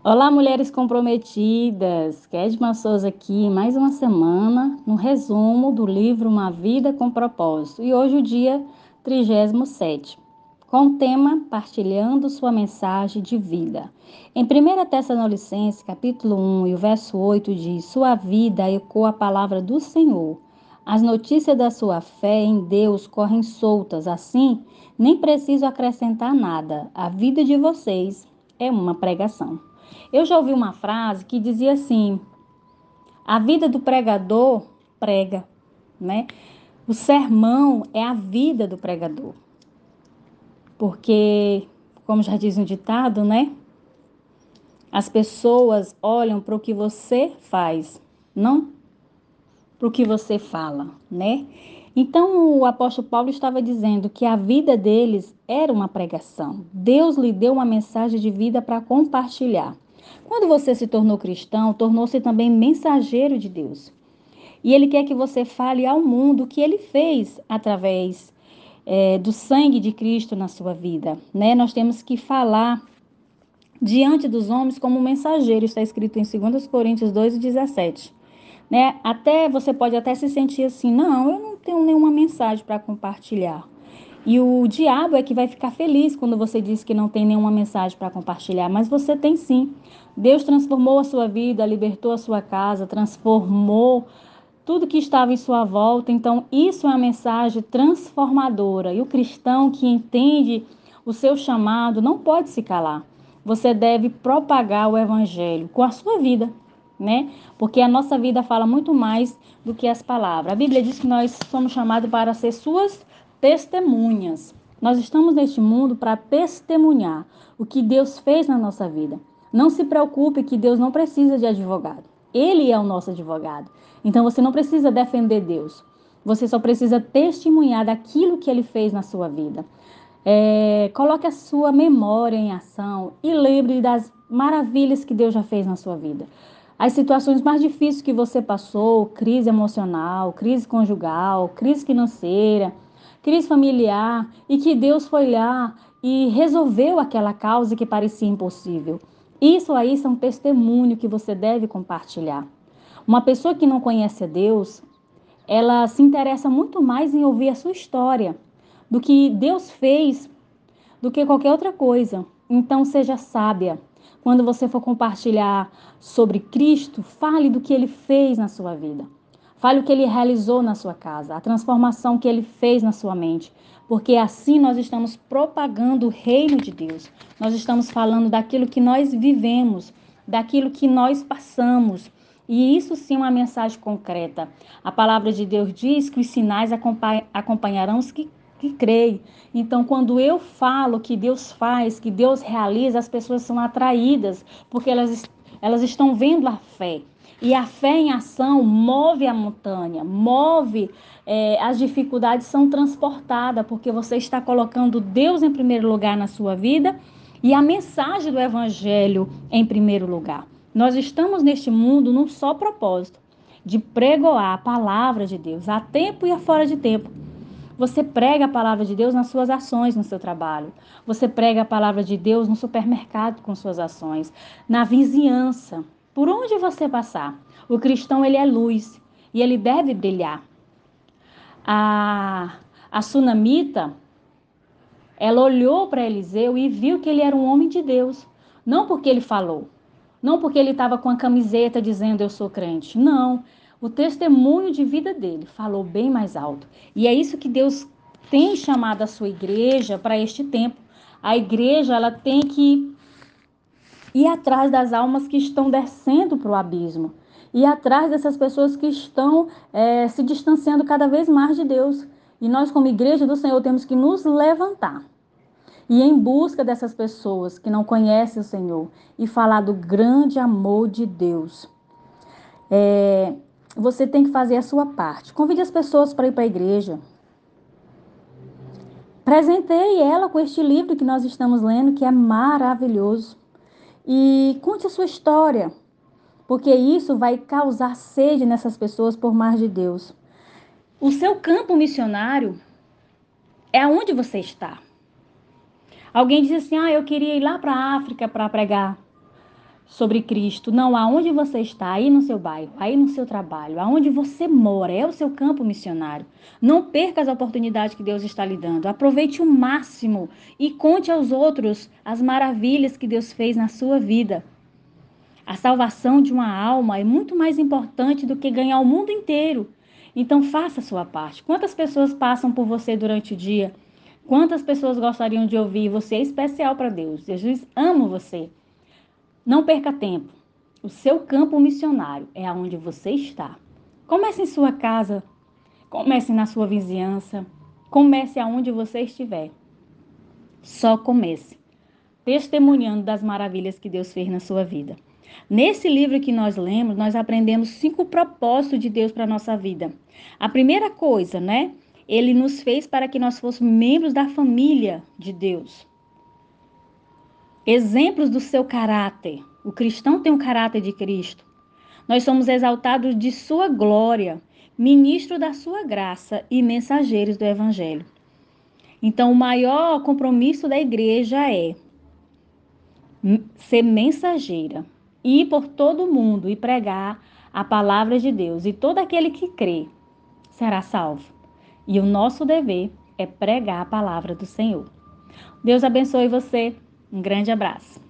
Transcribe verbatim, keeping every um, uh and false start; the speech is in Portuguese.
Olá, mulheres comprometidas. Kedma Souza aqui, mais uma semana, no resumo do livro Uma Vida com Propósito. E hoje o dia trigésimo sétimo, com o tema Partilhando Sua Mensagem de Vida. Em primeira Tessalonicenses, capítulo um, e o verso oito diz: Sua vida ecoa a palavra do Senhor. As notícias da sua fé em Deus correm soltas, assim, nem preciso acrescentar nada. A vida de vocês é uma pregação. Eu já ouvi uma frase que dizia assim: a vida do pregador prega, né? O sermão é a vida do pregador. Porque, como já diz um ditado, né? As pessoas olham para o que você faz, não para o que você fala, né? Então, o apóstolo Paulo estava dizendo que a vida deles era uma pregação. Deus lhe deu uma mensagem de vida para compartilhar. Quando você se tornou cristão, tornou-se também mensageiro de Deus. E Ele quer que você fale ao mundo o que Ele fez através é, do sangue de Cristo na sua vida, né? Nós temos que falar diante dos homens como mensageiro, está escrito em dois Coríntios dois, dezessete. Né? Até você pode até se sentir assim, não, eu não tenho nenhuma mensagem para compartilhar. E o diabo é que vai ficar feliz quando você diz que não tem nenhuma mensagem para compartilhar, mas você tem sim. Deus transformou a sua vida, libertou a sua casa, transformou tudo que estava em sua volta. Então, isso é uma mensagem transformadora. E o cristão que entende o seu chamado não pode se calar. Você deve propagar o evangelho com a sua vida, né? Porque a nossa vida fala muito mais do que as palavras. A Bíblia diz que nós somos chamados para ser suas testemunhas. Nós estamos neste mundo para testemunhar o que Deus fez na nossa vida. Não se preocupe que Deus não precisa de advogado. Ele é o nosso advogado. Então você não precisa defender Deus. Você só precisa testemunhar daquilo que Ele fez na sua vida. É, coloque a sua memória em ação e lembre das maravilhas que Deus já fez na sua vida. As situações mais difíceis que você passou, crise emocional, crise conjugal, crise financeira, crise familiar, e que Deus foi lá e resolveu aquela causa que parecia impossível. Isso aí são testemunho que você deve compartilhar. Uma pessoa que não conhece a Deus, ela se interessa muito mais em ouvir a sua história do que Deus fez, do que qualquer outra coisa. Então, seja sábia. Quando você for compartilhar sobre Cristo, fale do que Ele fez na sua vida. Fale o que Ele realizou na sua casa, a transformação que Ele fez na sua mente. Porque assim nós estamos propagando o reino de Deus. Nós estamos falando daquilo que nós vivemos, daquilo que nós passamos. E isso sim é uma mensagem concreta. A palavra de Deus diz que os sinais acompanharão os que que creem. Então, quando eu falo que Deus faz, que Deus realiza, as pessoas são atraídas, porque elas, elas estão vendo a fé. E a fé em ação move a montanha, move, é, as dificuldades são transportadas, porque você está colocando Deus em primeiro lugar na sua vida e a mensagem do Evangelho em primeiro lugar. Nós estamos neste mundo num só propósito, de pregoar a palavra de Deus, a tempo e a fora de tempo. Você prega a palavra de Deus nas suas ações no seu trabalho. Você prega a palavra de Deus no supermercado com suas ações, na vizinhança, por onde você passar. O cristão, ele é luz e ele deve brilhar. A, a sunamita, ela olhou para Eliseu e viu que ele era um homem de Deus. Não porque ele falou, não porque ele estava com a camiseta dizendo eu sou crente. Não, o testemunho de vida dele falou bem mais alto. E é isso que Deus tem chamado a sua igreja para este tempo. A igreja, ela tem que ir atrás das almas que estão descendo para o abismo. Ir atrás dessas pessoas que estão é, se distanciando cada vez mais de Deus. E nós, como igreja do Senhor, temos que nos levantar e ir em busca dessas pessoas que não conhecem o Senhor e falar do grande amor de Deus. É, você tem que fazer a sua parte. Convide as pessoas para ir para a igreja. Presenteie ela com este livro que nós estamos lendo, que é maravilhoso. E conte a sua história, porque isso vai causar sede nessas pessoas por mais de Deus. O seu campo missionário é aonde você está. Alguém diz assim, ah, eu queria ir lá para a África para pregar. sobre Cristo. Não, aonde você está, aí no seu bairro, aí no seu trabalho, aonde você mora, é o seu campo missionário. Não perca as oportunidades que Deus está lhe dando. Aproveite o máximo e conte aos outros as maravilhas que Deus fez na sua vida. A salvação de uma alma é muito mais importante do que ganhar o mundo inteiro. Então faça a sua parte. Quantas pessoas passam por você durante o dia? Quantas pessoas gostariam de ouvir? Você é especial para Deus. Jesus ama você. Não perca tempo. O seu campo missionário é aonde você está. Comece em sua casa, comece na sua vizinhança, comece aonde você estiver. Só comece, testemunhando das maravilhas que Deus fez na sua vida. Nesse livro que nós lemos, nós aprendemos cinco propósitos de Deus para a nossa vida. A primeira coisa, né? Ele nos fez para que nós fôssemos membros da família de Deus. Exemplos do seu caráter. O cristão tem o caráter de Cristo. Nós somos exaltados de sua glória, ministro da sua graça e mensageiros do Evangelho. Então, o maior compromisso da igreja é ser mensageira, ir por todo o mundo e pregar a palavra de Deus. E todo aquele que crê será salvo. E o nosso dever é pregar a palavra do Senhor. Deus abençoe você. Um grande abraço.